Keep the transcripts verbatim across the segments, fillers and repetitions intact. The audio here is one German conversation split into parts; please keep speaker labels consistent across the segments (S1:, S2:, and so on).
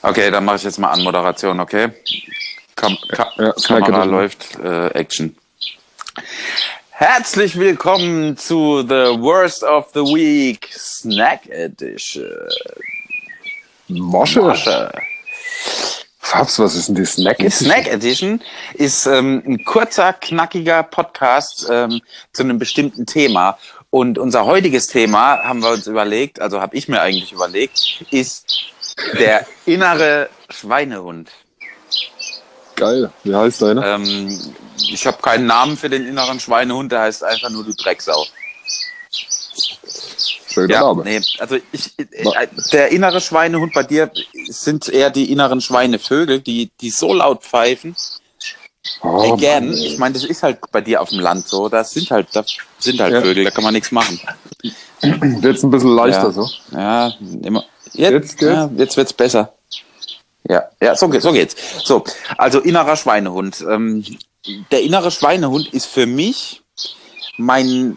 S1: Okay, dann mache ich jetzt mal Anmoderation, okay? Kam Ka
S2: Ja,
S1: Kamera läuft, äh, Action. Herzlich willkommen zu The Worst of the Week Snack Edition.
S2: Mosche.
S1: Mosche.
S2: Fabs, was ist denn die Snack Edition?
S1: Die Snack Edition ist ähm, ein kurzer, knackiger Podcast ähm, zu einem bestimmten Thema. Und unser heutiges Thema, haben wir uns überlegt, also habe ich mir eigentlich überlegt, ist der innere Schweinehund.
S2: Geil. Wie heißt deiner?
S1: Ähm, ich habe keinen Namen für den inneren Schweinehund, der heißt einfach nur du Drecksau.
S2: Schöner
S1: Ja,
S2: Name.
S1: nee, also ich, äh, der innere Schweinehund bei dir sind eher die inneren Schweinevögel, die, die so laut pfeifen.
S2: Oh,
S1: Again,
S2: Mann,
S1: ich meine, das ist halt bei dir auf dem Land so, das sind halt, das sind halt
S2: Ja.
S1: Vögel, da kann man nichts machen.
S2: Jetzt ein bisschen leichter
S1: Ja.
S2: so.
S1: Ja, immer. Jetzt,
S2: Jetzt geht's?
S1: ja, jetzt wird's besser. Ja, ja, so geht's, so geht's. So, also innerer Schweinehund. Ähm, der innere Schweinehund ist für mich mein.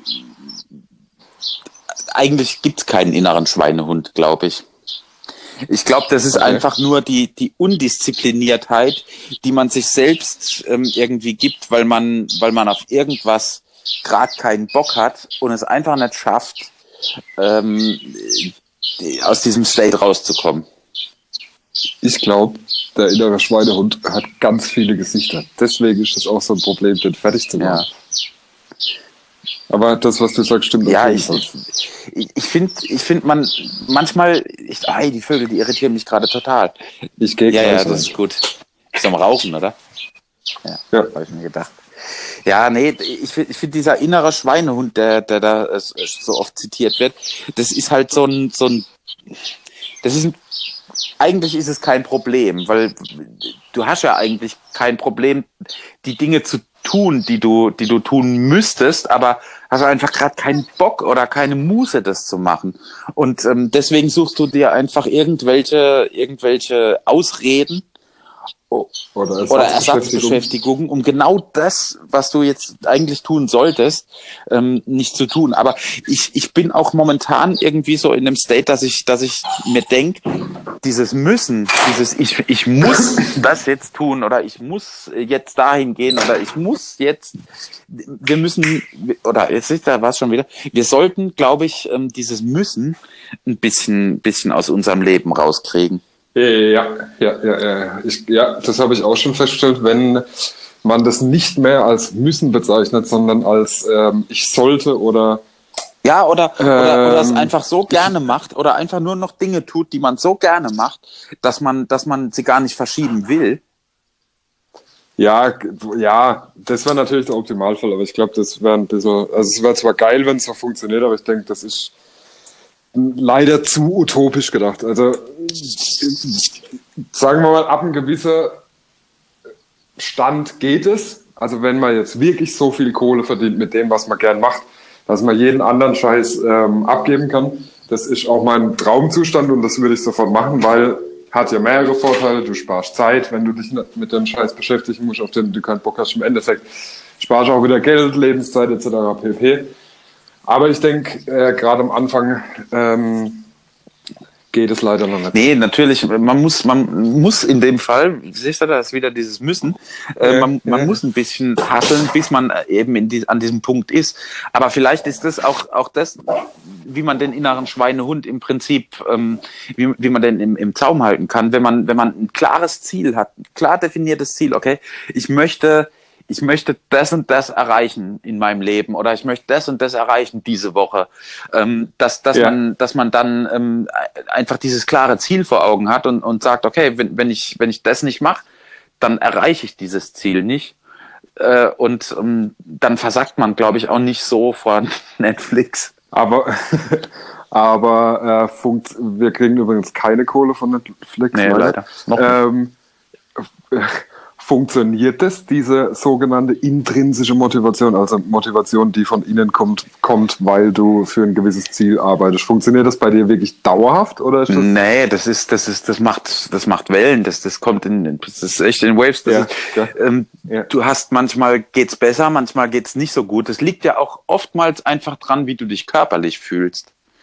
S1: Eigentlich gibt's keinen inneren Schweinehund, glaube ich. Ich glaube, das ist
S2: Okay.
S1: einfach nur die die Undiszipliniertheit, die man sich selbst ähm, irgendwie gibt, weil man weil man auf irgendwas gerade keinen Bock hat und es einfach nicht schafft, ähm, aus diesem State rauszukommen.
S2: Ich glaube, der innere Schweinehund hat ganz viele Gesichter. Deswegen ist es auch so ein Problem, den fertig zu machen.
S1: Ja.
S2: Aber das, was du sagst, stimmt
S1: Ja,
S2: auf jeden
S1: ich,
S2: Fall.
S1: ich, ich finde, ich find man manchmal, ich, ey, die Vögel, die irritieren mich gerade total.
S2: Ich gehe
S1: Ja,
S2: gleich
S1: ja,
S2: rein.
S1: das ist gut. Ist am Rauchen, oder? Ja,
S2: Ja.
S1: habe ich mir gedacht. Ja, nee, ich finde, ich find dieser innere Schweinehund, der, der da äh, so oft zitiert wird, das ist halt so ein, so ein, das ist ein, eigentlich ist es kein Problem, weil du hast ja eigentlich kein Problem, die Dinge zu tun, die du, die du tun müsstest, aber hast einfach gerade keinen Bock oder keine Muße, das zu machen. Und ähm, deswegen suchst du dir einfach irgendwelche, irgendwelche Ausreden
S2: Oder
S1: oder
S2: Ersatzbeschäftigung.
S1: Ersatzbeschäftigung, um genau das, was du jetzt eigentlich tun solltest, ähm, nicht zu tun. Aber ich, ich bin auch momentan irgendwie so in dem State, dass ich, dass ich mir denke, dieses Müssen, dieses ich, ich muss das jetzt tun oder ich muss jetzt dahin gehen oder ich muss jetzt, wir müssen, oder jetzt ist da was schon wieder, wir sollten, glaube ich, ähm, dieses Müssen ein bisschen, bisschen aus unserem Leben rauskriegen.
S2: Ja, ja, ja, ja. Ich, ja, das habe ich auch schon festgestellt, wenn man das nicht mehr als müssen bezeichnet, sondern als ähm, ich sollte oder
S1: Ja, oder,
S2: Ähm,
S1: oder, oder es einfach so gerne macht oder einfach nur noch Dinge tut, die man so gerne macht, dass man, dass man sie gar nicht verschieben will.
S2: ja, g- ja, das wäre natürlich der Optimalfall, aber ich glaube, das wäre ein bisschen, also es wäre zwar geil, wenn es so funktioniert, aber ich denke, das ist leider zu utopisch gedacht. Also sagen wir mal, ab einem gewissen Stand geht es. Also wenn man jetzt wirklich so viel Kohle verdient mit dem, was man gern macht, dass man jeden anderen Scheiß ähm, abgeben kann. Das ist auch mein Traumzustand und das würde ich sofort machen, weil hat ja mehrere Vorteile. Du sparst Zeit, wenn du dich nicht mit dem Scheiß beschäftigen musst, auf den du keinen Bock hast. Im Endeffekt sparst auch wieder Geld, Lebenszeit et cetera pp. Aber ich denke, äh, gerade am Anfang ähm, geht es leider noch nicht.
S1: Nee, natürlich, man muss, man muss in dem Fall, siehst du, da ist wieder dieses Müssen, äh,
S2: Ja,
S1: man, man
S2: ja.
S1: muss ein bisschen hasseln, bis man eben in die, an diesem Punkt ist. Aber vielleicht ist das auch, auch das, wie man den inneren Schweinehund im Prinzip, ähm, wie, wie man den im, im Zaum halten kann, wenn man, wenn man ein klares Ziel hat, ein klar definiertes Ziel, okay, ich möchte, ich möchte das und das erreichen in meinem Leben oder ich möchte das und das erreichen diese Woche, ähm, dass, dass
S2: Ja.
S1: man, dass man dann ähm, einfach dieses klare Ziel vor Augen hat und, und sagt, okay, wenn, wenn ich, wenn ich das nicht mache, dann erreiche ich dieses Ziel nicht. Äh, und ähm, dann versagt man, glaube ich, auch nicht so vor Netflix.
S2: Aber, aber äh, funkt, wir kriegen übrigens keine Kohle von Netflix.
S1: Nee, leider. Noch nicht.
S2: Ähm, äh, funktioniert das, diese sogenannte intrinsische Motivation, also Motivation, die von innen kommt, kommt, weil du für ein gewisses Ziel arbeitest? Funktioniert das bei dir wirklich dauerhaft oder ist das?
S1: Nee, das ist, das ist, das macht, das macht Wellen, das, das kommt in, das ist echt in Waves. Das
S2: Ja,
S1: ist,
S2: ja.
S1: ähm,
S2: Ja.
S1: Du hast manchmal geht's besser, manchmal geht's nicht so gut. Das liegt ja auch oftmals einfach dran, wie du dich körperlich fühlst.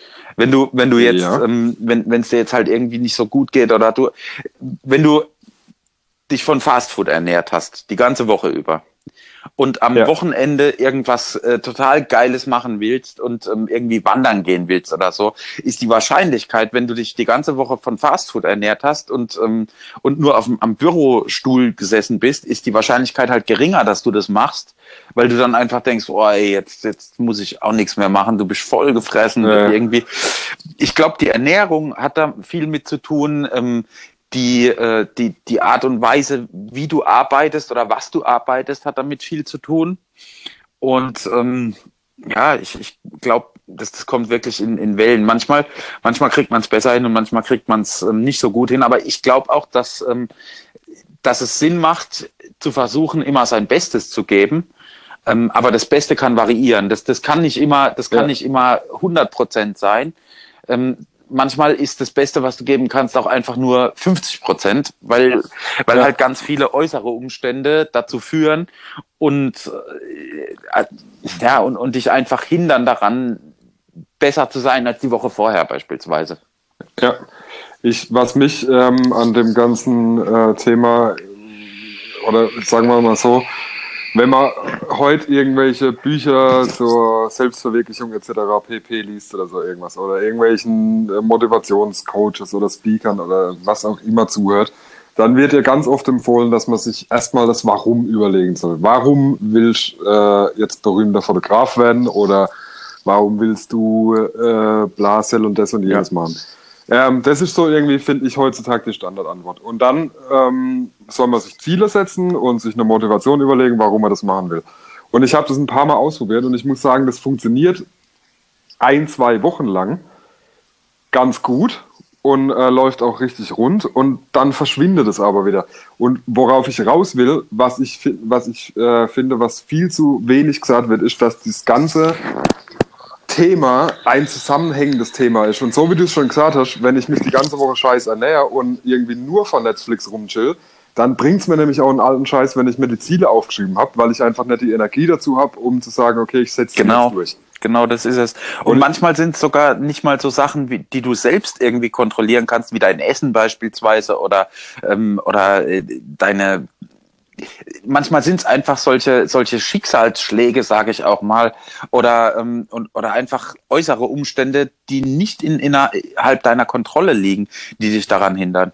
S1: Wenn du, wenn du jetzt,
S2: Ja.
S1: ähm, wenn wenn es dir jetzt halt irgendwie nicht so gut geht oder du, wenn du dich von Fastfood ernährt hast, die ganze Woche über und am
S2: Ja.
S1: Wochenende irgendwas äh, total Geiles machen willst und ähm, irgendwie wandern gehen willst oder so, ist die Wahrscheinlichkeit, wenn du dich die ganze Woche von Fastfood ernährt hast und ähm, und nur auf dem, am Bürostuhl gesessen bist, ist die Wahrscheinlichkeit halt geringer, dass du das machst, weil du dann einfach denkst, oh ey, jetzt jetzt muss ich auch nichts mehr machen, du bist voll gefressen
S2: Ja.
S1: irgendwie. Ich glaube, die Ernährung hat da viel mit zu tun. Ähm, die, äh, die, die Art und Weise, wie du arbeitest oder was du arbeitest, hat damit viel zu tun. Und ähm, ja, ich, ich glaube, das, das kommt wirklich in, in Wellen. Manchmal, manchmal kriegt man es besser hin und manchmal kriegt man es ähm, nicht so gut hin. Aber ich glaube auch, dass, ähm, dass es Sinn macht, zu versuchen, immer sein Bestes zu geben. Ähm, aber das Beste kann variieren. Das, das kann nicht immer, das kann
S2: Ja.
S1: nicht immer hundert Prozent sein. Ähm, manchmal ist das Beste, was du geben kannst, auch einfach nur fünfzig Prozent, weil, weil
S2: Ja.
S1: halt ganz viele äußere Umstände dazu führen und, äh, ja, und, und dich einfach hindern daran, besser zu sein als die Woche vorher beispielsweise.
S2: Ja, ich, was mich ähm, an dem ganzen äh, Thema, oder sagen wir mal so, wenn man heute irgendwelche Bücher zur Selbstverwirklichung et cetera pp. Liest oder so irgendwas, oder irgendwelchen äh, Motivationscoaches oder Speakern oder was auch immer zuhört, dann wird ja ganz oft empfohlen, dass man sich erstmal das Warum überlegen soll. Warum willst du äh, jetzt berühmter Fotograf werden oder warum willst du äh, Blasel und das und jenes
S1: Ja.
S2: machen? Ähm, das ist so irgendwie, finde ich, heutzutage die Standardantwort. Und dann ähm, soll man sich Ziele setzen und sich eine Motivation überlegen, warum man das machen will. Und ich habe das ein paar Mal ausprobiert und ich muss sagen, das funktioniert ein, zwei Wochen lang ganz gut und äh, läuft auch richtig rund und dann verschwindet es aber wieder. Und worauf ich raus will, was ich, fi- was ich äh, finde, was viel zu wenig gesagt wird, ist, dass das ganze Thema ein zusammenhängendes Thema ist. Und so wie du es schon gesagt hast, wenn ich mich die ganze Woche scheiß ernähre und irgendwie nur von Netflix rumchill, dann bringt es mir nämlich auch einen alten Scheiß, wenn ich mir die Ziele aufgeschrieben habe, weil ich einfach nicht die Energie dazu habe, um zu sagen, okay, ich setze die
S1: Genau.
S2: jetzt durch.
S1: Genau, das ist es. Und,
S2: Und-
S1: manchmal sind es sogar nicht mal so Sachen, wie, die du selbst irgendwie kontrollieren kannst, wie dein Essen beispielsweise oder, ähm, oder äh, deine. Manchmal sind es einfach solche solche Schicksalsschläge, sage ich auch mal, oder ähm, und, oder einfach äußere Umstände, die nicht in, innerhalb deiner Kontrolle liegen, die dich daran hindern.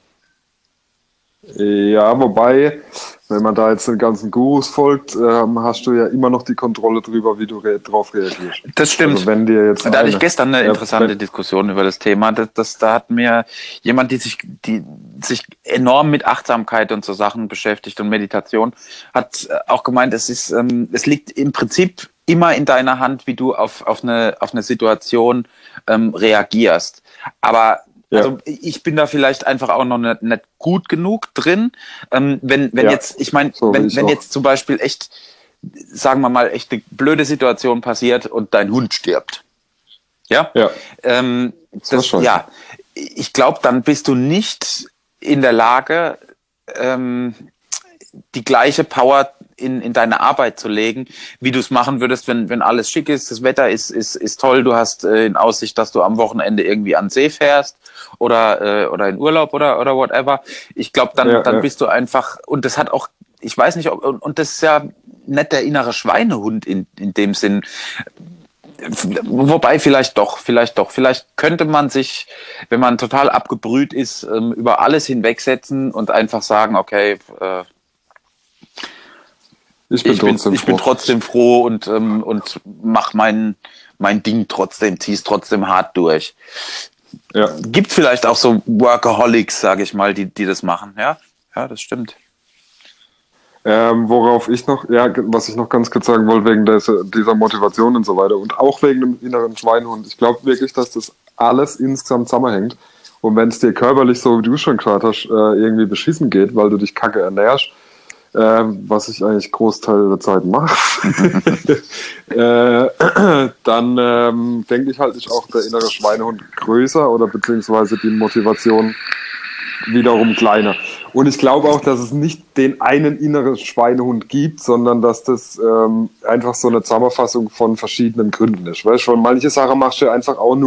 S2: Ja, wobei, wenn man da jetzt den ganzen Gurus folgt, ähm, hast du ja immer noch die Kontrolle drüber, wie du re- drauf reagierst.
S1: Das stimmt.
S2: Also wenn dir jetzt
S1: Da hatte
S2: eine-
S1: ich gestern eine
S2: Ja,
S1: interessante
S2: wenn-
S1: Diskussion über das Thema. Das, das, da hat mir jemand, die sich, die sich enorm mit Achtsamkeit und so Sachen beschäftigt und Meditation, hat äh, auch gemeint, es ist, ähm, es liegt im Prinzip immer in deiner Hand, wie du auf, auf eine, auf eine Situation ähm, reagierst. Aber
S2: Ja.
S1: also ich bin da vielleicht einfach auch noch nicht, nicht gut genug drin. Ähm, wenn, wenn
S2: Ja,
S1: jetzt, ich meine,
S2: so wie
S1: wenn,
S2: ich
S1: wenn
S2: auch.
S1: jetzt zum Beispiel echt, sagen wir mal, echt eine blöde Situation passiert und dein Hund stirbt. Ja?
S2: Ja.
S1: Ähm,
S2: Das war
S1: das,
S2: scheiße.
S1: ja, ich glaube, dann bist du nicht in der Lage, ähm, die gleiche Power in, in deine Arbeit zu legen, wie du es machen würdest, wenn, wenn alles schick ist, das Wetter ist, ist, ist toll, du hast äh, in Aussicht, dass du am Wochenende irgendwie an den See fährst oder, äh, oder in Urlaub oder, oder whatever. Ich glaube, dann,
S2: Ja,
S1: dann
S2: ja.
S1: bist du einfach, und das hat auch, ich weiß nicht, ob, und, und das ist ja nicht der innere Schweinehund in, in dem Sinn. Wobei vielleicht doch, vielleicht doch. Vielleicht könnte man sich, wenn man total abgebrüht ist, ähm, über alles hinwegsetzen und einfach sagen, okay, äh,
S2: Ich bin
S1: ich bin,
S2: trotzdem
S1: ich bin
S2: froh.
S1: trotzdem froh und, ähm, und mach mein, mein Ding trotzdem, zieh's trotzdem hart durch.
S2: Ja.
S1: Gibt vielleicht auch so Workaholics, sage ich mal, die, die das machen. Ja, ja, das stimmt.
S2: Ähm, worauf ich noch, ja, was ich noch ganz kurz sagen wollte, wegen dieser, dieser Motivation und so weiter und auch wegen dem inneren Schweinehund. Ich glaube wirklich, dass das alles insgesamt zusammenhängt. Und wenn es dir körperlich, so wie du schon gesagt hast, äh, irgendwie beschissen geht, weil du dich kacke ernährst, ähm, was ich eigentlich Großteil der Zeit mache, äh, dann ähm, denke ich halt, ist auch der innere Schweinehund größer oder beziehungsweise die Motivation wiederum kleiner. Und ich glaube auch, dass es nicht den einen inneren Schweinehund gibt, sondern dass das ähm, einfach so eine Zusammenfassung von verschiedenen Gründen ist. Weißt du, manche Sachen machst du einfach auch nur,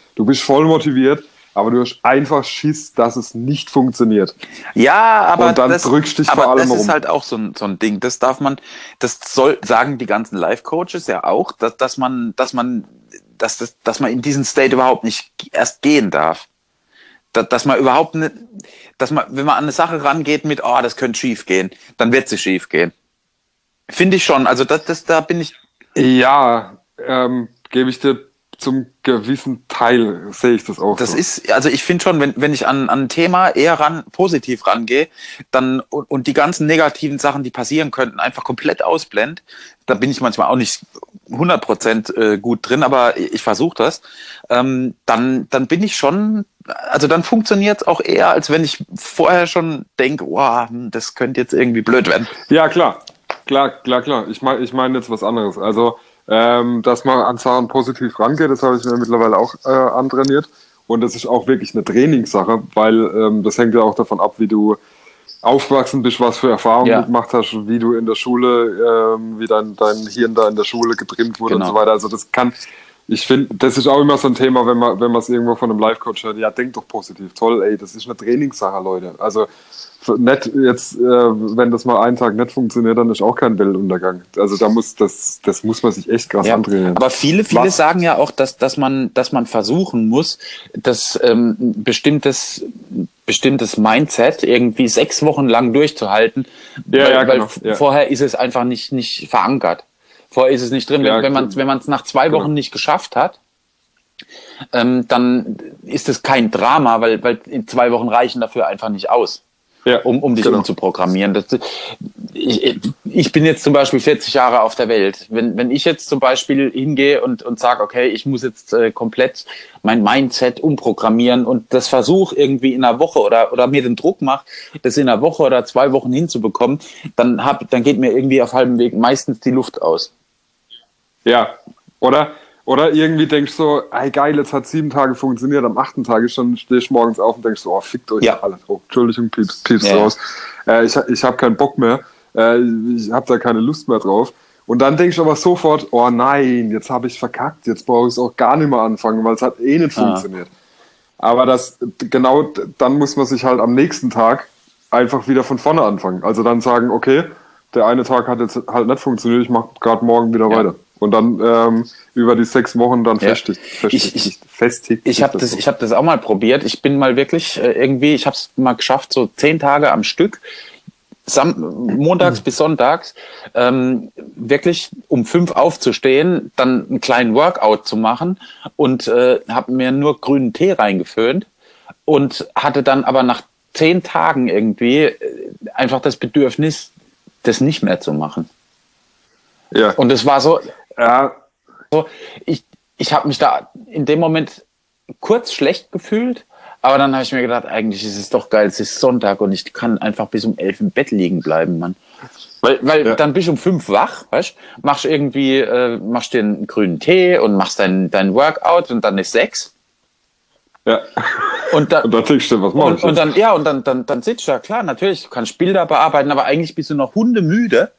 S2: Du bist voll motiviert, aber du hast einfach Schiss, dass es nicht funktioniert.
S1: Ja, aber
S2: und dann
S1: das,
S2: drückst dich
S1: aber
S2: vor allem
S1: das ist
S2: rum.
S1: halt auch so ein, so ein Ding. Das darf man, das soll, sagen die ganzen Life-Coaches ja auch, dass, dass man, dass man, dass, das, dass man in diesen State überhaupt nicht erst gehen darf. Dass, dass man überhaupt nicht, dass man, wenn man an eine Sache rangeht mit, oh, das könnte schief gehen, dann wird sie schief gehen. Finde ich schon. Also das, das, da bin ich.
S2: Ja, ähm, gebe ich dir zum gewissen Teil, sehe ich das auch
S1: Das
S2: so.
S1: ist, also ich finde schon, wenn, wenn ich an, an ein Thema eher ran, positiv rangehe, dann, und, und die ganzen negativen Sachen, die passieren könnten, einfach komplett ausblend, da bin ich manchmal auch nicht hundert Prozent äh, gut drin, aber ich versuche das, ähm, dann, dann bin ich schon, also dann funktioniert es auch eher, als wenn ich vorher schon denke, wow, das könnte jetzt irgendwie blöd werden.
S2: Ja, klar. Klar, klar, klar. Ich meine ich mein jetzt was anderes. Also, ähm, dass man an Sachen positiv rangeht, das habe ich mir mittlerweile auch äh, antrainiert. Und das ist auch wirklich eine Trainingssache, weil ähm, das hängt ja auch davon ab, wie du aufgewachsen bist, was für Erfahrungen
S1: Ja.
S2: du gemacht hast, wie du in der Schule, ähm, wie dein, dein Hirn da in der Schule getrimmt wurde
S1: Genau.
S2: und so weiter. Also das kann, ich finde, das ist auch immer so ein Thema, wenn man wenn man es irgendwo von einem Life-Coach hört, ja, denk doch positiv, toll, ey, das ist eine Trainingssache, Leute. Also nicht jetzt, äh, wenn das mal einen Tag nicht funktioniert, dann ist auch kein Weltuntergang. Also da muss das, das muss man sich echt krass
S1: Ja,
S2: antrainieren.
S1: aber viele, viele
S2: Was?
S1: sagen ja auch, dass, dass man, dass man versuchen muss, dass ähm, bestimmtes, bestimmtes Mindset irgendwie sechs Wochen lang durchzuhalten,
S2: Ja,
S1: weil,
S2: ja,
S1: weil
S2: genau, ja.
S1: vorher ist es einfach nicht, nicht verankert. Vorher ist es nicht drin.
S2: Ja,
S1: wenn wenn man, wenn man es nach zwei Wochen
S2: genau.
S1: nicht geschafft hat, ähm, dann ist es kein Drama, weil, weil in zwei Wochen reichen dafür einfach nicht aus.
S2: Ja,
S1: Um, um dich
S2: genau.
S1: umzuprogrammieren. Das, ich, ich bin jetzt zum Beispiel vierzig Jahre auf der Welt. Wenn, wenn ich jetzt zum Beispiel hingehe und, und sage, okay, ich muss jetzt äh, komplett mein Mindset umprogrammieren und das versuche irgendwie in einer Woche oder, oder mir den Druck mache, das in einer Woche oder zwei Wochen hinzubekommen, dann, hab, dann geht mir irgendwie auf halbem Weg meistens die Luft aus.
S2: Ja, oder? Oder irgendwie denkst du so, ey geil, jetzt hat sieben Tage funktioniert, am achten Tag ist schon, stehst du morgens auf und denkst so, oh, fickt euch
S1: Ja.
S2: alle. Oh, Entschuldigung, piepst, piepst
S1: Ja.
S2: raus. Äh, ich ich habe keinen Bock mehr, äh, ich habe da keine Lust mehr drauf. Und dann denkst du aber sofort, oh nein, jetzt habe ich verkackt, jetzt brauche ich es auch gar nicht mehr anfangen, weil es hat eh nicht
S1: Ah.
S2: funktioniert. Aber das, genau, dann muss man sich halt am nächsten Tag einfach wieder von vorne anfangen. Also dann sagen, okay, der eine Tag hat jetzt halt nicht funktioniert, ich mache gerade morgen wieder
S1: Ja.
S2: weiter. Und dann ähm, über die sechs Wochen dann
S1: Ja.
S2: festigt, festigt,
S1: Ich- ich-
S2: festigt
S1: Ich
S2: sich
S1: habe das,
S2: so.
S1: ich habe das auch mal probiert. Ich bin mal wirklich äh, irgendwie, ich habe es mal geschafft, so zehn Tage am Stück, Sam montags bis sonntags, ähm, wirklich um fünf aufzustehen, dann einen kleinen Workout zu machen und äh, habe mir nur grünen Tee reingeföhnt und hatte dann aber nach zehn Tagen irgendwie äh, einfach das Bedürfnis, das nicht mehr zu machen.
S2: Ja.
S1: Und es war so,
S2: ja,
S1: so, ich, ich habe mich da in dem Moment kurz schlecht gefühlt, aber dann habe ich mir gedacht, eigentlich ist es doch geil, es ist Sonntag und ich kann einfach bis um elf im Bett liegen bleiben, Mann. Weil, weil
S2: Ja.
S1: dann bist du um fünf wach, weißt, machst irgendwie, äh, machst dir einen grünen Tee und machst dein, dein Workout und dann ist sechs.
S2: ja.
S1: Und, da,
S2: Und dann denkst du, was mach
S1: und,
S2: ich
S1: und
S2: jetzt?
S1: dann, ja, und dann, dann, dann sitzt du ja klar, natürlich, du kannst Bilder bearbeiten, aber eigentlich bist du noch hundemüde.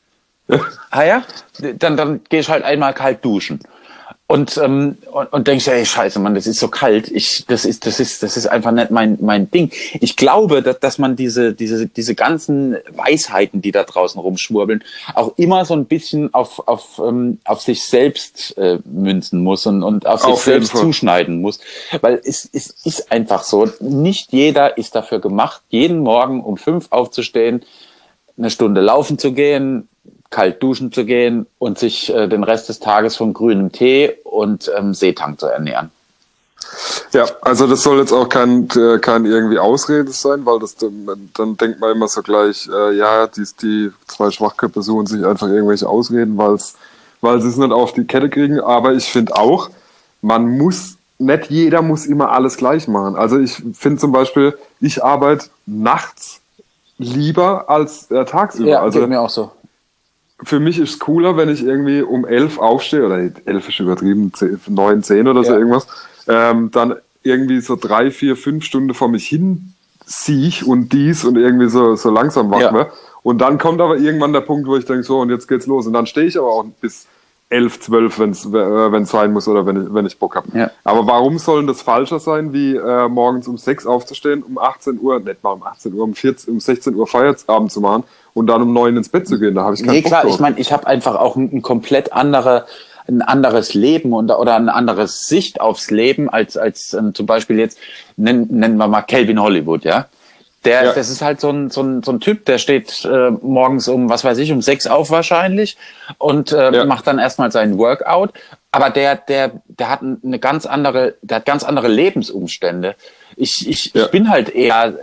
S1: Ah ja, dann, dann gehst du halt einmal kalt duschen. Und, ähm, und, und denkst, ey, scheiße, Mann, das ist so kalt. Ich, das ist, das ist, das ist einfach nicht mein, mein Ding. Ich glaube, dass, dass man diese, diese, diese ganzen Weisheiten, die da draußen rumschwurbeln, auch immer so ein bisschen auf, auf, ähm, auf sich selbst äh, münzen muss und, und auf sich
S2: Auf jeden
S1: selbst
S2: Fall.
S1: zuschneiden muss. Weil es, es ist einfach so. Nicht jeder ist dafür gemacht, jeden Morgen um fünf aufzustehen, eine Stunde laufen zu gehen, kalt duschen zu gehen und sich äh, den Rest des Tages von grünem Tee und ähm, Seetang zu ernähren.
S2: Ja, also das soll jetzt auch kein, äh, kein irgendwie Ausrede sein, weil das dann, dann denkt man immer so gleich, äh, ja, die, die zwei Schwachköpfe suchen sich einfach irgendwelche Ausreden, weil's, weil sie es nicht auf die Kette kriegen. Aber ich finde auch, man muss, nicht jeder muss immer alles gleich machen. Also ich finde zum Beispiel, ich arbeite nachts lieber als äh, tagsüber. Also
S1: geht mir auch so.
S2: für mich ist es cooler, wenn ich irgendwie um elf aufstehe, oder elf ist übertrieben, neun, zehn oder so
S1: Ja.
S2: irgendwas, ähm, dann irgendwie so drei, vier, fünf Stunden vor mich hin siech und dies und irgendwie so, so langsam wach
S1: Ja.
S2: werde. Und dann kommt aber irgendwann der Punkt, wo ich denke, so, und jetzt geht's los. Und dann stehe ich aber auch bis elf, zwölf, wenn es äh, sein muss oder wenn ich, wenn ich Bock habe.
S1: Ja.
S2: Aber warum sollen das falscher sein, wie äh, morgens um sechs aufzustehen, um achtzehn Uhr, nicht mal um achtzehn Uhr, um, vierzehn, um sechzehn Uhr Feierabend zu machen und dann um neun ins Bett zu gehen? Da habe ich keinen
S1: Nee,
S2: Bock
S1: klar,
S2: drauf.
S1: ich meine, ich habe einfach auch ein, ein komplett andere, ein anderes Leben und, oder eine andere Sicht aufs Leben als, als ähm, zum Beispiel jetzt, nennen, nennen wir mal Calvin Hollywood, ja. Der,
S2: Ja.
S1: das ist halt so ein, so ein, so ein Typ, der steht äh, morgens um, was weiß ich, um sechs auf wahrscheinlich und äh,
S2: Ja.
S1: macht dann erstmal seinen Workout. Aber der, der, der hat eine ganz andere, der hat ganz andere Lebensumstände. Ich, ich,
S2: Ja.
S1: ich bin halt eher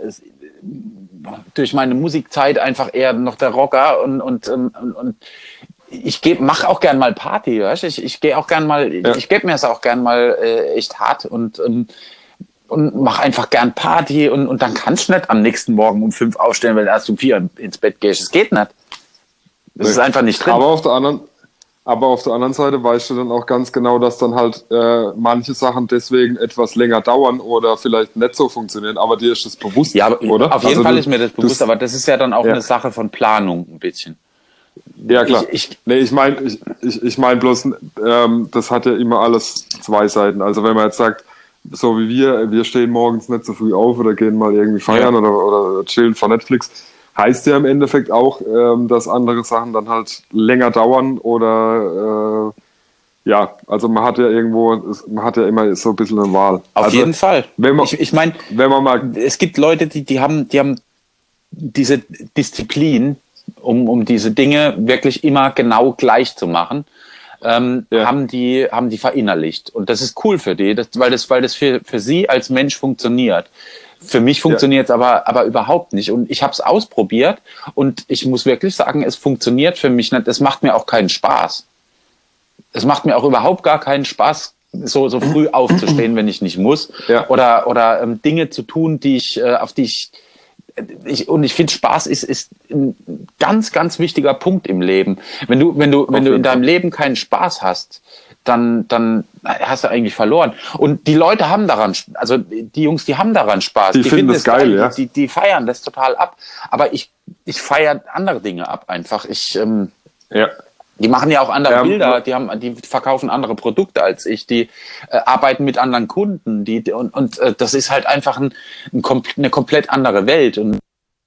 S1: durch meine Musikzeit einfach eher noch der Rocker und, und, und, und ich geb, mach auch gern mal Party, weißt du? Ich, ich gehe auch gern mal,
S2: Ja.
S1: ich gebe mir es auch gern mal äh, echt hart und ähm, und mach einfach gern Party und, und dann kannst du nicht am nächsten Morgen um fünf aufstehen, weil du erst um vier ins Bett gehst. Es geht nicht. Das
S2: Nee.
S1: ist einfach nicht drin.
S2: Aber auf der anderen, aber auf der anderen Seite weißt du dann auch ganz genau, dass dann halt äh, manche Sachen deswegen etwas länger dauern oder vielleicht nicht so funktionieren, aber dir ist das bewusst,
S1: Ja, aber
S2: oder?
S1: auf jeden
S2: Also
S1: Fall
S2: du-
S1: ist mir das bewusst,
S2: das-
S1: aber das ist ja dann auch
S2: Ja.
S1: eine Sache von Planung ein bisschen.
S2: Ja, klar.
S1: Ich- ich-
S2: nee, ich meine ich, ich, ich mein bloß, ähm, das hat ja immer alles zwei Seiten. Also wenn man jetzt sagt, so wie wir, wir stehen morgens nicht so früh auf oder gehen mal irgendwie feiern
S1: Ja.
S2: oder, oder chillen vor Netflix, heißt ja im Endeffekt auch, ähm, dass andere Sachen dann halt länger dauern oder äh, ja, also man hat ja irgendwo, man hat ja immer so ein bisschen eine Wahl.
S1: Auf
S2: also,
S1: jeden Fall.
S2: Wenn man,
S1: Ich, ich meine,
S2: wenn man mal,
S1: es gibt Leute, die, die haben, die haben diese Disziplin, um, um diese Dinge wirklich immer genau gleich zu machen, ähm,
S2: Ja.
S1: haben die, haben die verinnerlicht. Und das ist cool für die, das, weil das, weil das für, für sie als Mensch funktioniert. Für mich funktioniert es aber, aber überhaupt nicht. Und ich habe es ausprobiert und ich muss wirklich sagen, es funktioniert für mich nicht. Es macht mir auch keinen Spaß. Es macht mir auch überhaupt gar keinen Spaß, so, so früh aufzustehen, wenn ich nicht muss.
S2: Ja.
S1: Oder, oder ähm, Dinge zu tun, die ich, äh, auf die ich, ich und ich finde, Spaß ist, ist ein ganz, ganz wichtiger Punkt im Leben. Wenn du, wenn du, wenn du in
S2: jeden
S1: deinem
S2: Fall.
S1: Leben keinen Spaß hast, dann, dann hast du eigentlich verloren. Und die Leute haben daran, also die Jungs, die haben daran Spaß.
S2: Die finden das geil, ja.
S1: Die, die feiern das total ab. Aber ich, ich feiere andere Dinge ab einfach. Ich, ähm,
S2: ja.
S1: die machen ja auch andere
S2: Ja,
S1: Bilder, die haben, die verkaufen andere Produkte als ich, die äh, arbeiten mit anderen Kunden, die, die und, und äh, das ist halt einfach ein, ein, kom- eine komplett andere Welt. Und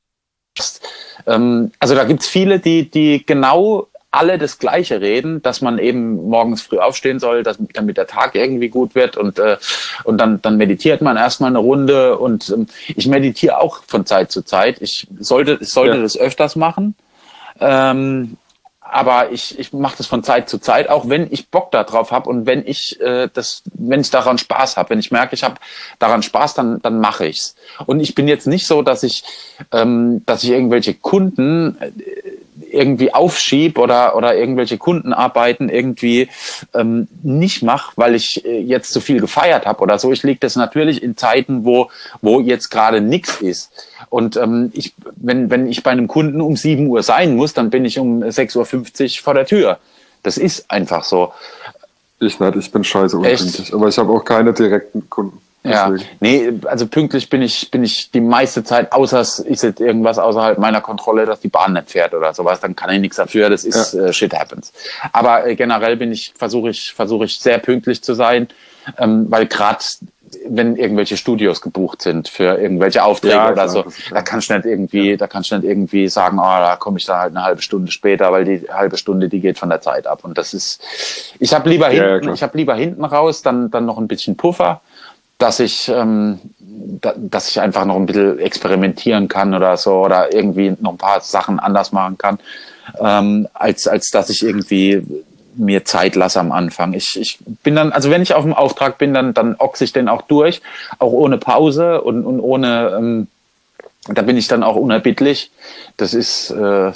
S1: ähm, also da gibt's viele, die, die genau alle das Gleiche reden, dass man eben morgens früh aufstehen soll, dass, damit der Tag irgendwie gut wird und äh, und dann dann meditiert man erstmal eine Runde und ähm, ich meditiere auch von Zeit zu Zeit. Ich sollte ich sollte
S2: Ja.
S1: das öfters machen. Ähm, aber ich, ich mache das von Zeit zu Zeit, auch wenn ich Bock darauf habe und wenn ich äh, das, wenn ich daran Spaß habe, wenn ich merke, ich habe daran Spaß, dann dann mache ich's. Und ich bin jetzt nicht so, dass ich, ähm, dass ich irgendwelche Kunden äh, irgendwie aufschieb oder oder irgendwelche Kundenarbeiten irgendwie ähm, nicht mache, weil ich äh, jetzt zu viel gefeiert habe oder so. Ich lege das natürlich in Zeiten, wo wo jetzt gerade nichts ist. Und ähm, ich, wenn wenn ich bei einem Kunden um sieben Uhr sein muss, dann bin ich um sechs Uhr fünfzig vor der Tür. Das ist einfach so.
S2: Ich nicht, ich bin scheiße
S1: Echt?
S2: unpünktlich, aber ich habe auch keine direkten Kunden.
S1: Ja,
S2: Deswegen.
S1: nee, also pünktlich bin ich, bin ich die meiste Zeit, außer es ist jetzt irgendwas außerhalb meiner Kontrolle, dass die Bahn nicht fährt oder sowas, dann kann ich nichts dafür, das ist,
S2: Ja.
S1: äh, shit happens. Aber äh, generell bin ich, versuche ich, versuche ich sehr pünktlich zu sein, ähm, weil gerade wenn irgendwelche Studios gebucht sind für irgendwelche Aufträge
S2: Ja,
S1: oder
S2: klar,
S1: so,
S2: das ist klar.
S1: da kannst du nicht irgendwie, da kannst du nicht irgendwie sagen, oh, da komme ich dann halt eine halbe Stunde später, weil die halbe Stunde, die geht von der Zeit ab. Und das ist, ich habe lieber
S2: Ja, ja,
S1: hinten,
S2: klar.
S1: ich habe lieber hinten raus, dann, dann noch ein bisschen Puffer, dass ich, ähm, da, dass ich einfach noch ein bisschen experimentieren kann oder so oder irgendwie noch ein paar Sachen anders machen kann, ähm, als, als dass ich irgendwie mir Zeit lasse am Anfang. Ich, ich bin dann, also wenn ich auf dem Auftrag bin, dann, dann ochse ich den auch durch, auch ohne Pause und, und ohne, ähm, da bin ich dann auch unerbittlich. Das ist, äh,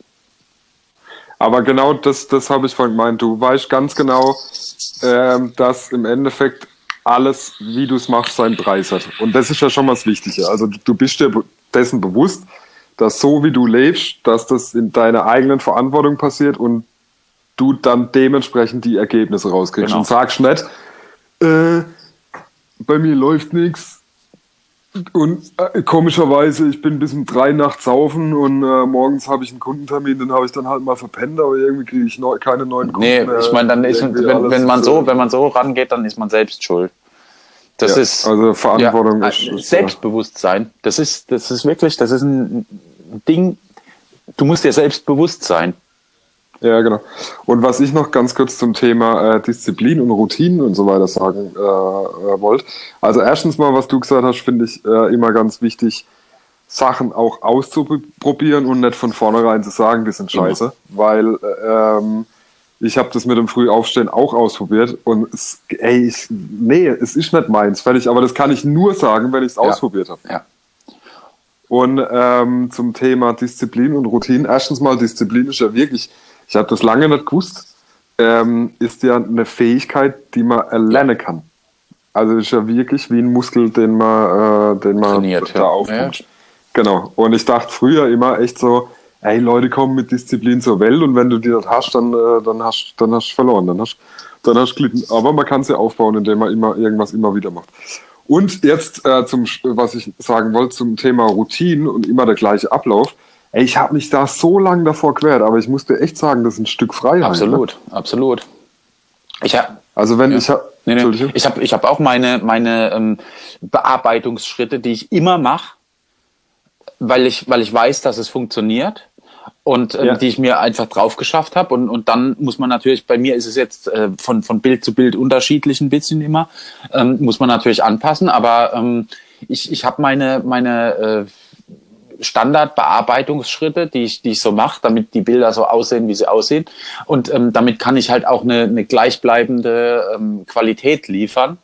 S2: Aber genau das, das habe ich vorhin gemeint. Du weißt ganz genau, ähm, dass im Endeffekt alles, wie du es machst, seinen Preis hat. Und das ist ja schon mal das Wichtige. Also du bist dir be- dessen bewusst, dass so wie du lebst, dass das in deiner eigenen Verantwortung passiert und du dann dementsprechend die Ergebnisse rauskriegst.
S1: Genau.
S2: Und sagst nicht, äh, bei mir läuft nichts, Und äh, komischerweise, ich bin bis um drei nachts saufen und äh, morgens habe ich einen Kundentermin, den habe ich dann halt mal verpennt, aber irgendwie kriege ich neu, keine neuen Kunden
S1: Nee,
S2: mehr.
S1: ich meine, dann ist, wenn, wenn man so, wenn man so rangeht, dann ist man selbst schuld. Das
S2: ja,
S1: ist
S2: also Verantwortung
S1: ja,
S2: ist, ist
S1: Selbstbewusstsein. Das ist, das ist wirklich, das ist ein Ding. Du musst dir selbst bewusst sein.
S2: Ja, genau. Und was ich noch ganz kurz zum Thema äh, Disziplin und Routinen und so weiter sagen äh, äh, wollte. Also erstens mal, was du gesagt hast, finde ich äh, immer ganz wichtig, Sachen auch auszuprobieren und nicht von vornherein zu sagen, die sind scheiße. Mhm. Weil ähm, ich habe das mit dem Frühaufstehen auch ausprobiert und es, ey, ich, nee, es ist nicht meins, fertig. Aber das kann ich nur sagen, wenn ich es ja. ausprobiert habe.
S1: Ja.
S2: Und ähm, zum Thema Disziplin und Routinen. Erstens mal, Disziplin ist ja wirklich, ich habe das lange nicht gewusst, ähm, ist ja eine Fähigkeit, die man erlernen kann. Also ist ja wirklich wie ein Muskel, den man, äh, den man
S1: trainiert,
S2: da
S1: ja.
S2: aufpumpt. Ja. Genau. Und ich dachte früher immer echt so, ey, Leute kommen mit Disziplin zur Welt und wenn du die nicht hast, dann, äh, dann hast dann hast du verloren, dann hast dann hast du gelitten. Aber man kann es ja aufbauen, indem man immer irgendwas immer wieder macht. Und jetzt äh, zum, was ich sagen wollte, zum Thema Routinen und immer der gleiche Ablauf. Ey, ich habe mich da so lange davor quert, aber ich musste echt sagen, das ist ein Stück Freiheit.
S1: Absolut, ne? Absolut. Ich habe
S2: also wenn
S1: ja.
S2: ich habe
S1: nee, nee. ich habe ich habe auch meine meine ähm, Bearbeitungsschritte, die ich immer mache, weil ich weil ich weiß, dass es funktioniert. Und ähm, ja. die ich mir einfach drauf geschafft habe. Und, und dann muss man natürlich, bei mir ist es jetzt äh, von, von Bild zu Bild unterschiedlich ein bisschen immer, ähm, muss man natürlich anpassen. Aber ähm, ich, ich habe meine, meine äh, Standardbearbeitungsschritte, die ich, die ich so mache, damit die Bilder so aussehen, wie sie aussehen. Und ähm, damit kann ich halt auch eine, eine gleichbleibende ähm, Qualität liefern.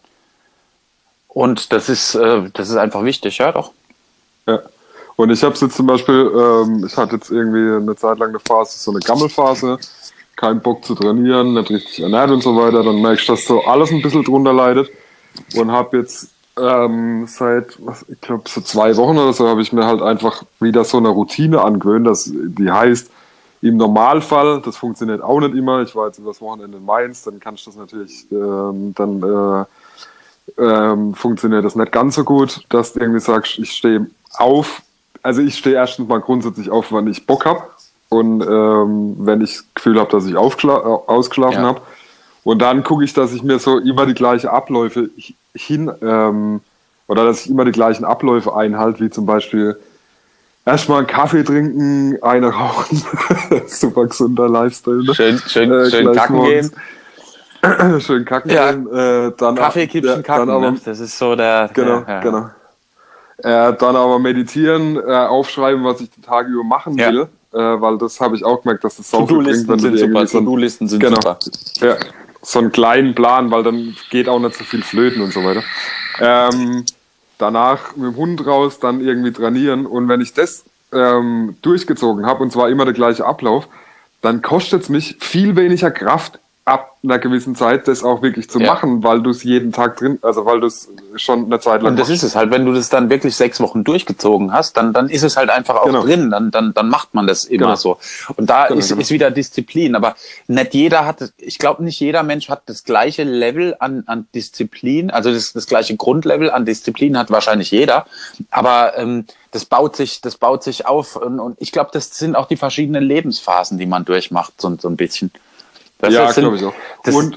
S1: Und das ist, äh, das ist einfach wichtig, ja doch.
S2: Ja. Und ich habe es jetzt zum Beispiel, ähm, ich hatte jetzt irgendwie eine Zeit lang eine Phase, so eine Gammelphase, keinen Bock zu trainieren, nicht richtig ernährt und so weiter. Dann merke ich, dass so alles ein bisschen drunter leidet und habe jetzt ähm, seit, was, ich glaube, so zwei Wochen oder so, habe ich mir halt einfach wieder so eine Routine angewöhnt, dass die heißt, im Normalfall, das funktioniert auch nicht immer, ich war jetzt über das Wochenende in Mainz, dann kann ich das natürlich, ähm, dann äh, ähm, funktioniert das nicht ganz so gut, dass du irgendwie sagst, ich stehe auf. Also ich stehe erstens mal grundsätzlich auf, wann ich Bock habe und ähm, wenn ich das Gefühl habe, dass ich aufgeschla- ausgeschlafen ja. habe. Und dann gucke ich, dass ich mir so immer die gleichen Abläufe hin ähm, oder dass ich immer die gleichen Abläufe einhalte, wie zum Beispiel erstmal einen Kaffee trinken, eine rauchen, super gesunder Lifestyle. Ne?
S1: Schön, schön, äh, schön kacken morgens.
S2: gehen. schön kacken
S1: ja.
S2: gehen. Äh, dann
S1: Kaffee, Kippchen, ja, kacken, aber, ne? Das ist so der...
S2: Genau,
S1: der, ja.
S2: genau. Äh, dann aber meditieren, äh, aufschreiben, was ich den Tag über machen ja. will, äh, weil das habe ich auch gemerkt, dass das so viel bringt, wenn du irgendwie so
S1: To-Do-Listen sind
S2: genau,
S1: super.
S2: Ja, so einen kleinen Plan, weil dann geht auch nicht so viel flöten und so weiter. Ähm, danach mit dem Hund raus, dann irgendwie trainieren und wenn ich das ähm, durchgezogen habe und zwar immer der gleiche Ablauf, dann kostet es mich viel weniger Kraft ab einer gewissen Zeit, das auch wirklich zu ja. machen, weil du es jeden Tag drin, also weil du es schon eine Zeit lang
S1: Und das machst. Ist es halt, wenn du das dann wirklich sechs Wochen durchgezogen hast, dann, dann ist es halt einfach auch genau. drin, dann, dann, dann macht man das immer genau. so. Und da genau, ist, genau. ist wieder Disziplin, aber nicht jeder hat, ich glaube nicht jeder Mensch hat das gleiche Level an, an Disziplin, also das, das gleiche Grundlevel an Disziplin hat wahrscheinlich jeder, aber ähm, das baut sich, das baut sich auf und, und ich glaube, das sind auch die verschiedenen Lebensphasen, die man durchmacht, so, so ein bisschen. Das
S2: ja, glaube ich auch.
S1: Das, und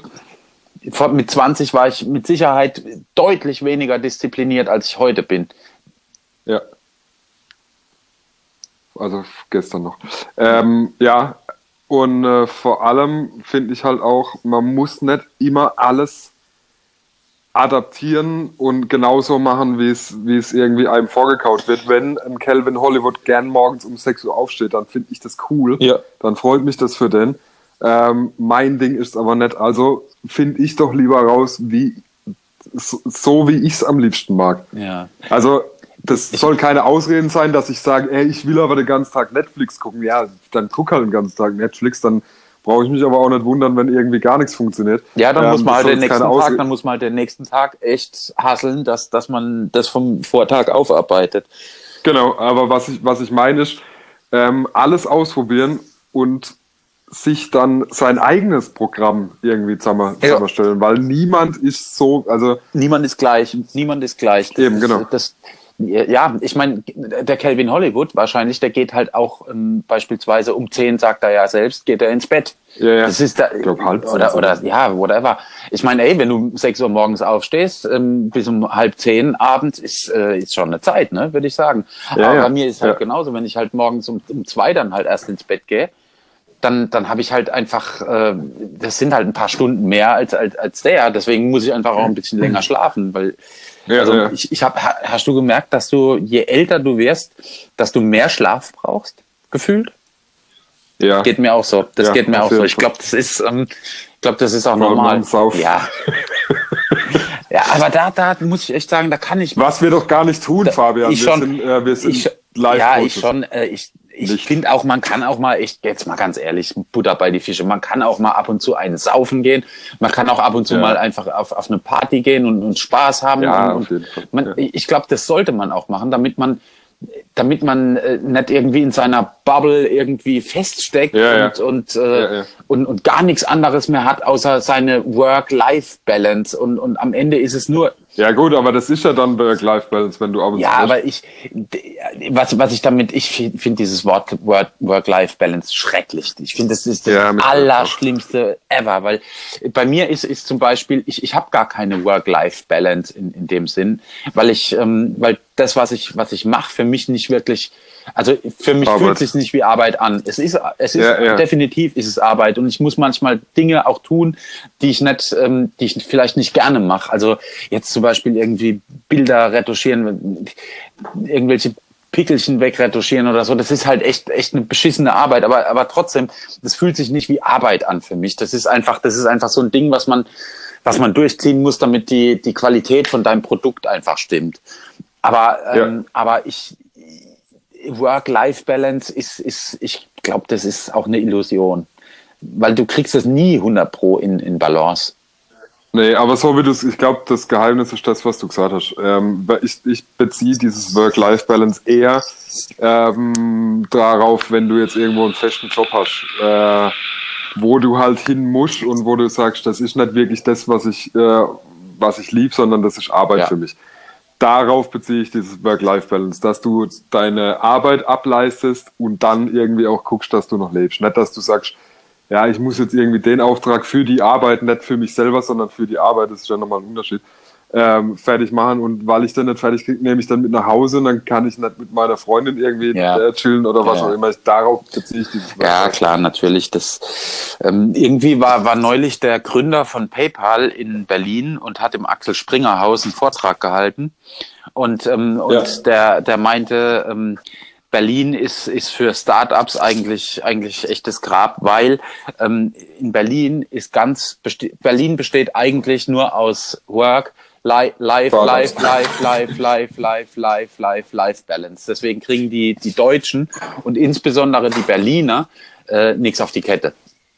S1: mit zwanzig war ich mit Sicherheit deutlich weniger diszipliniert, als ich heute bin.
S2: Ja. Also gestern noch. Ähm, ja, und äh, vor allem finde ich halt auch, man muss nicht immer alles adaptieren und genauso machen, wie es wie es irgendwie einem vorgekaut wird. Wenn ein Calvin Hollywood gern morgens um sechs Uhr aufsteht, dann finde ich das cool.
S1: Ja.
S2: Dann freut mich das für den. Ähm, mein Ding ist aber nicht, also finde ich doch lieber raus, wie so, so wie ich es am liebsten mag.
S1: Ja.
S2: Also das ich, soll keine Ausreden sein, dass ich sage, ey, ich will aber den ganzen Tag Netflix gucken. Ja, dann guck halt den ganzen Tag Netflix, dann brauche ich mich aber auch nicht wundern, wenn irgendwie gar nichts funktioniert.
S1: Ja, dann
S2: ähm,
S1: muss man halt den nächsten Tag,
S2: Ausrede-
S1: dann muss man halt den nächsten Tag echt hasseln, dass, dass man das vom Vortag aufarbeitet.
S2: Genau, aber was ich, was ich meine ist, ähm, alles ausprobieren und sich dann sein eigenes Programm irgendwie zusammenstellen, ja. weil niemand ist so, also
S1: niemand ist gleich, niemand ist gleich. Das
S2: eben,
S1: ist,
S2: genau.
S1: Das, Ja, ich meine, der Calvin Hollywood wahrscheinlich, der geht halt auch ähm, beispielsweise um zehn, sagt er ja selbst, geht er ins Bett.
S2: Ja, ja.
S1: Das ist da,
S2: ich glaub, halb
S1: oder,
S2: so.
S1: oder, ja, whatever. Ich meine, ey, wenn du um sechs Uhr morgens aufstehst, ähm, bis um halb zehn abends, ist, äh, ist schon eine Zeit, ne, würde ich sagen.
S2: Ja,
S1: Aber
S2: ja.
S1: bei mir ist halt
S2: ja.
S1: genauso, wenn ich halt morgens um, um zwei dann halt erst ins Bett gehe, dann, dann habe ich halt einfach, äh, das sind halt ein paar Stunden mehr als, als, als der. Deswegen muss ich einfach auch ein bisschen länger schlafen, weil,
S2: Ja,
S1: also
S2: ja.
S1: ich, ich hab, hast du gemerkt, dass du, je älter du wirst, dass du mehr Schlaf brauchst, gefühlt?
S2: Ja.
S1: Geht mir auch so. Das
S2: Ja,
S1: geht mir
S2: auf
S1: auch so.
S2: jeden
S1: Ich glaube, das ist, ähm, ich glaube, das ist auch
S2: Vor allem
S1: normal.
S2: beim Saufen.
S1: Ja. Ja, aber da, da muss ich echt sagen, da kann ich.
S2: Was wir doch gar nicht tun, Fabian.
S1: ich
S2: wir
S1: schon,
S2: sind, äh, wir sind
S1: ich,
S2: live
S1: ja, ich schon. Äh, ich ich
S2: Nicht.
S1: finde auch, man kann auch mal, echt jetzt mal ganz ehrlich, Butter bei die Fische. Man kann auch mal ab und zu einen saufen gehen. Man kann auch ab und zu
S2: Ja.
S1: mal einfach auf, auf eine Party gehen und, und Spaß haben.
S2: Ja,
S1: und,
S2: auf jeden Fall.
S1: Man,
S2: Ja.
S1: Ich glaube, das sollte man auch machen, damit man damit man äh, nicht irgendwie in seiner Bubble irgendwie feststeckt
S2: Ja, ja.
S1: und und, äh,
S2: Ja, ja.
S1: und und gar nichts anderes mehr hat außer seine Work-Life-Balance und und am Ende ist es nur
S2: Ja gut, aber das ist ja dann Work-Life-Balance, wenn du ab und
S1: ja,
S2: zu
S1: aber ich, was, was ich damit, ich finde find dieses Wort Work- Work-Life-Balance schrecklich. Ich finde, das ist das
S2: Ja, mit-
S1: Allerschlimmste ever, weil bei mir ist, ist zum Beispiel, ich, ich habe gar keine Work-Life-Balance in, in dem Sinn, weil ich, ähm, weil das, was ich, was ich mache, für mich nicht wirklich, also für mich
S2: Arbeit.
S1: fühlt es sich nicht wie Arbeit an. Es ist, es ist
S2: Ja, ja.
S1: definitiv ist es Arbeit und ich muss manchmal Dinge auch tun, die ich nicht, ähm, die ich vielleicht nicht gerne mache. Also jetzt zum Beispiel irgendwie Bilder retuschieren, irgendwelche Pickelchen wegretuschieren oder so. Das ist halt echt, echt eine beschissene Arbeit. Aber, aber trotzdem, das fühlt sich nicht wie Arbeit an für mich. Das ist einfach, das ist einfach so ein Ding, was man, was man durchziehen muss, damit die, die Qualität von deinem Produkt einfach stimmt. Aber, ähm,
S2: Ja.
S1: aber ich, Work-Life-Balance ist, ist, ich glaube, das ist auch eine Illusion. Weil du kriegst das nie hundert Pro in, in Balance.
S2: Nee, aber so wie du es, ich glaube, das Geheimnis ist das, was du gesagt hast. Ähm, ich, ich beziehe dieses Work-Life-Balance eher ähm, darauf, wenn du jetzt irgendwo einen festen Job hast, äh, wo du halt hin musst und wo du sagst, das ist nicht wirklich das, was ich, äh, was ich lieb, sondern das ist Arbeit
S1: Ja.
S2: für mich. Darauf beziehe ich dieses Work-Life-Balance, dass du deine Arbeit ableistest und dann irgendwie auch guckst, dass du noch lebst. Nicht, dass du sagst, ja, ich muss jetzt irgendwie den Auftrag für die Arbeit, nicht für mich selber, sondern für die Arbeit, das ist ja nochmal ein Unterschied, ähm, fertig machen. Und weil ich dann nicht fertig kriege, nehme ich dann mit nach Hause und dann kann ich nicht mit meiner Freundin irgendwie
S1: Ja.
S2: äh, chillen oder was
S1: Ja.
S2: auch immer. Darauf beziehe ich dieses
S1: Ja, klar, natürlich. Das ähm, irgendwie war, war neulich der Gründer von PayPal in Berlin und hat im Axel Springer Haus einen Vortrag gehalten. Und, ähm, und
S2: Ja.
S1: der, der meinte, ähm, Berlin ist, ist für Startups eigentlich, eigentlich echtes Grab, weil ähm, in Berlin ist ganz, beste- Berlin besteht eigentlich nur aus Work, Life, Life,
S2: Startups.
S1: Life, Life, Life, Life, Life, Life, Life, Life Balance. Deswegen kriegen die, die Deutschen und insbesondere die Berliner äh, nichts auf die Kette.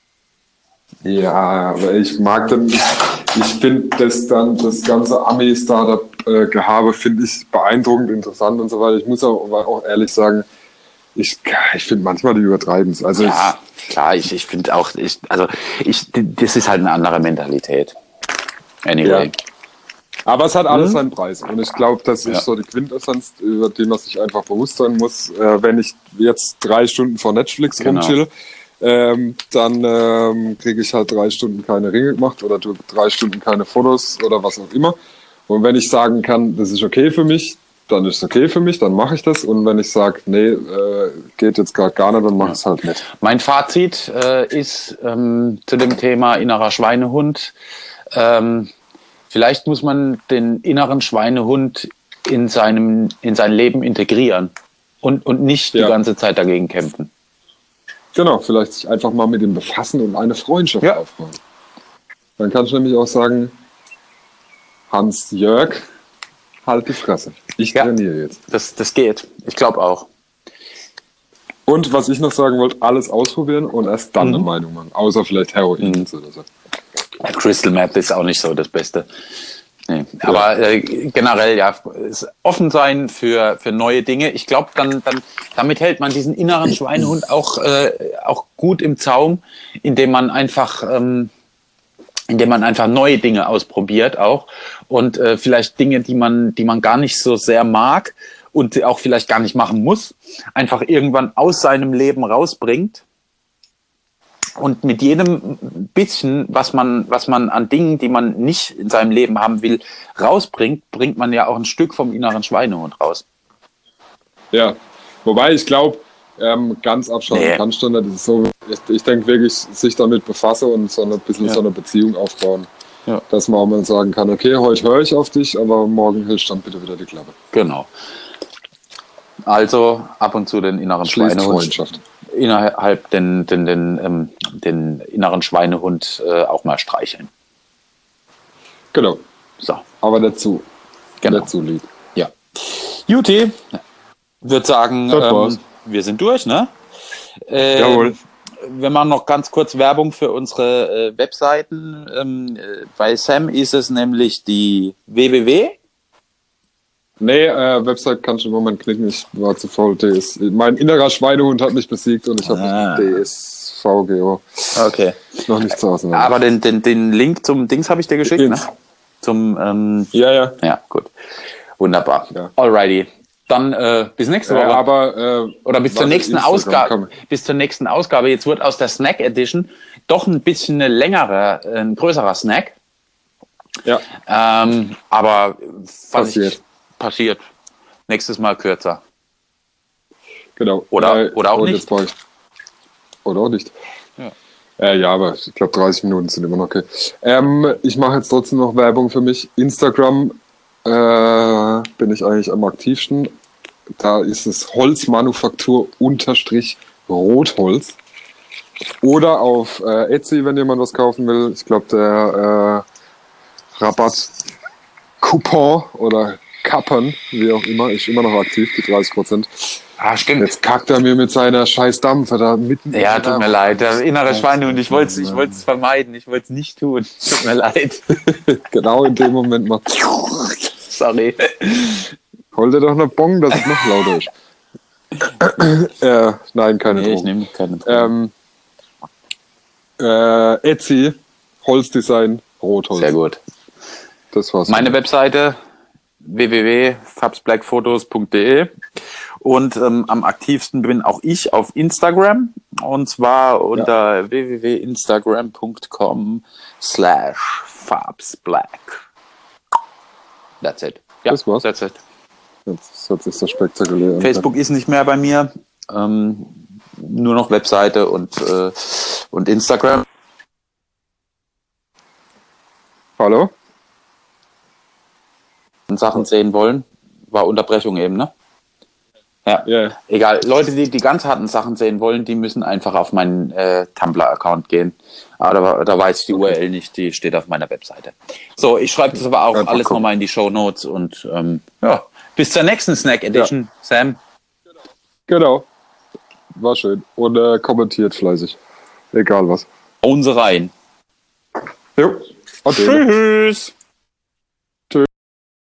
S2: Ja, aber ich mag dann, ich finde das dann, das ganze Ami-Startup-Gehabe finde ich beeindruckend, interessant und so weiter. Ich muss auch, aber auch ehrlich sagen, ich, ich finde manchmal die übertreiben es. Also
S1: Ja, klar, ich, ich finde auch, ich, also ich, das ist halt eine andere Mentalität. Anyway.
S2: Ja. Aber es hat alles
S1: Mhm.
S2: seinen Preis. Und ich glaube, das ist
S1: Ja.
S2: so die Quintessenz, über die man sich einfach bewusst sein muss. Äh, wenn ich jetzt drei Stunden vor Netflix
S1: Genau.
S2: rumchill, ähm, dann ähm, kriege ich halt drei Stunden keine Ringe gemacht oder tu drei Stunden keine Fotos oder was auch immer. Und wenn ich sagen kann, das ist okay für mich, dann ist es okay für mich, dann mache ich das. Und wenn ich sage, nee, äh, geht jetzt gerade gar nicht, dann mache ich es halt nicht.
S1: Mein Fazit äh, ist ähm, zu dem Thema innerer Schweinehund. Ähm, vielleicht muss man den inneren Schweinehund in seinem in sein Leben integrieren und, und nicht
S2: Ja.
S1: die ganze Zeit dagegen kämpfen.
S2: Genau, vielleicht sich einfach mal mit ihm befassen und eine Freundschaft
S1: Ja.
S2: aufbauen. Dann kannst du nämlich auch sagen, Hans-Jörg, halt die Fresse. Ich
S1: Ja.
S2: trainiere jetzt.
S1: Das, das geht. Ich glaube auch.
S2: Und was ich noch sagen wollte, alles ausprobieren und erst dann
S1: Mhm.
S2: eine Meinung machen. Außer vielleicht Heroin
S1: Mhm.
S2: oder so.
S1: Crystal Meth ist auch nicht so das Beste. Nee. Aber äh, generell ja, es offen sein für, für neue Dinge. Ich glaube, dann, dann damit hält man diesen inneren Schweinehund auch, äh, auch gut im Zaum, indem man einfach ähm, indem man einfach neue Dinge ausprobiert auch und äh, vielleicht Dinge, die man, die man gar nicht so sehr mag und auch vielleicht gar nicht machen muss, einfach irgendwann aus seinem Leben rausbringt. Und mit jedem bisschen, was man, was man an Dingen, die man nicht in seinem Leben haben will, rausbringt, bringt man ja auch ein Stück vom inneren Schweinehund raus.
S2: Ja, wobei ich glaube, ähm, ganz abschalten
S1: Nee.
S2: kannst du nicht. Das ist so, ich, ich denke wirklich, sich damit befassen und so ein bisschen
S1: Ja.
S2: so eine Beziehung aufbauen.
S1: Ja.
S2: Dass man auch mal sagen kann, okay, heute höre ich auf dich, aber morgen hältst du dann bitte wieder die Klappe.
S1: Genau. Also ab und zu den inneren
S2: Schließt
S1: Schweinehund.
S2: Freundschaft.
S1: Innerhalb den, den, den, ähm, den inneren Schweinehund äh, auch mal streicheln.
S2: Genau,
S1: So,
S2: aber nicht zu,
S1: genau.
S2: nicht zu lieb.
S1: Ja. Juti, würde sagen,
S2: Das war's.
S1: ähm, wir sind durch, ne? Ähm,
S2: Jawohl.
S1: Wir machen noch ganz kurz Werbung für unsere äh, Webseiten. Ähm, äh, bei Sam ist es nämlich die w w w.
S2: Nee, äh, Website kannst du im Moment knicken, ich war zu faul. D S, mein innerer Schweinehund hat mich besiegt und ich habe
S1: Ah.
S2: D S V G O
S1: Okay.
S2: noch nicht zu Hause.
S1: Aber den, den, den Link zum Dings habe ich dir geschickt, ne?
S2: Ins-
S1: Zum, ähm,
S2: Ja, ja.
S1: ja, gut. Wunderbar.
S2: Ja.
S1: Alrighty. Dann äh, bis nächste
S2: Äh,
S1: Woche.
S2: aber, äh,
S1: Oder bis zur
S2: warte,
S1: nächsten
S2: Instagram
S1: Ausgabe.
S2: kann-
S1: Bis zur nächsten Ausgabe. Jetzt wird aus der Snack Edition doch ein bisschen eine längere, äh, ein größerer Snack.
S2: Ja,
S1: Ähm, aber was
S2: Passiert.
S1: Ich, passiert. Nächstes Mal kürzer.
S2: genau.
S1: Oder- oder auch
S2: und
S1: nicht.
S2: Jetzt brauch ich, oder auch nicht.
S1: Ja.
S2: Äh, ja, aber ich glaube dreißig Minuten sind immer noch okay. Ähm, ich mache jetzt trotzdem noch Werbung für mich. Instagram äh, bin ich eigentlich am aktivsten. Da ist es Holzmanufaktur unterstrich Rotholz. Oder auf äh, Etsy, wenn jemand was kaufen will. Ich glaube, der äh, Rabatt Coupon oder Kappen, wie auch immer, ist immer noch aktiv, die dreißig Prozent.
S1: Ah, stimmt.
S2: Jetzt kackt er mir mit seiner scheiß Dampfer da mitten.
S1: Ja, tut mir leid. Der innere Schweinehund. Ich wollte es ich wollte es vermeiden. Ich wollte es nicht tun. Tut mir leid.
S2: Genau in dem Moment macht.
S1: Sorry.
S2: Hol dir doch eine Bong, dass es noch lauter ist. äh, nein, keine
S1: Nee, ich
S2: Drogen.
S1: nehme keine Drogen.
S2: Ähm, äh, Etsy, Holzdesign, Rotholz.
S1: Sehr gut.
S2: Das war's.
S1: Meine Webseite w w w punkt fabs black photos punkt d e und ähm, am aktivsten bin auch ich auf Instagram und zwar unter w w w punkt instagram punkt com slash fabsblack. That's it. Ja,
S2: Das war's.
S1: That's it.
S2: Jetzt hört sich so spektakulär an.
S1: Facebook ist nicht mehr bei mir. Ähm, nur noch Webseite und, äh, und Instagram.
S2: Hallo?
S1: Und Sachen sehen wollen. War Unterbrechung eben, ne? Ja.
S2: Ja.
S1: Egal. Leute, die die ganz harten Sachen sehen wollen, die müssen einfach auf meinen äh, Tumblr-Account gehen. Aber da, da weiß ich die U R L nicht, die steht auf meiner Webseite. So, ich schreibe das aber auch
S2: Einfach
S1: alles
S2: gucken.
S1: nochmal in die Shownotes und ähm, ja, bis zur nächsten Snack Edition, Sam.
S2: Genau. War schön. Und äh, kommentiert fleißig. Egal was.
S1: Hauen Sie rein.
S2: Jo. Ade.
S1: Tschüss.